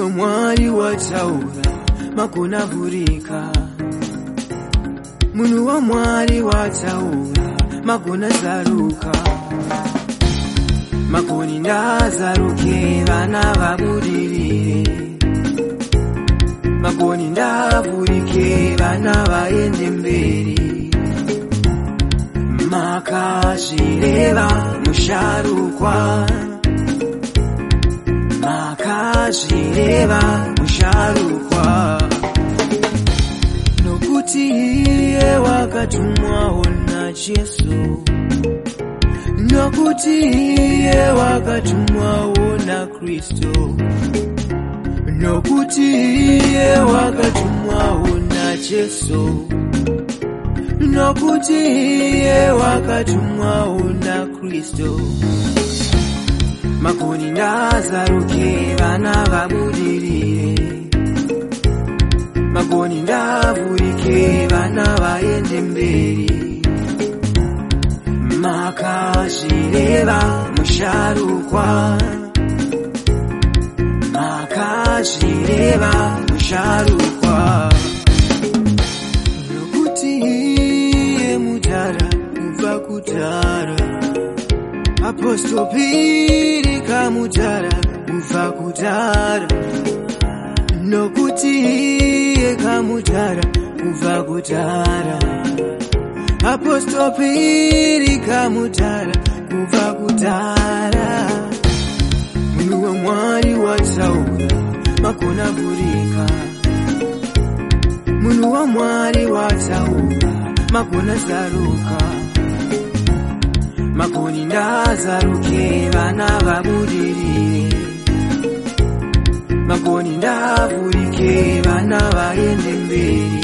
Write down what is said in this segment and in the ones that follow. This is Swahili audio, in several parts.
mwari wataura makona vurika. Munhu wa Mwari wataura magona zaruka. Magoni ndazaruke vana vabudirire. Magoni ndavurike vana vaende mberi. Makazvireva musharukwa. Makazvireva musharukwa. Nokuti iye wakatumwawo naJesu. Nokuti iye wakatumwawo naKristo. Nokuti iye wakatumwawo naJesu. Nokuti iye wakatumwawo naKristo. Magoni ndazaruke vana vabudirire. Magoni ndavurike vana vaende mberi. Makazvireva musharukwa. Makazvireva musharukwa. Nokuti iye mudhara kubva kudhara. Apostol Piri kamudhara kubva kudhara. Nokuti iye kamudhara kubva kudhara. Apostol Piri kamudhara kubva kudhara. Munhu wa Mwari wataura makona vurika. Munhu wa Mwari wataura magona zaruka. Magoni ndazaruke vana vabudirire. Magoni ndavurike vana vaende mberi.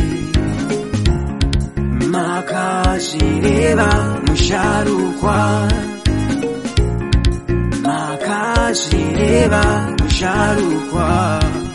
Makazvireva musharukwa. Makazvireva musharukwa.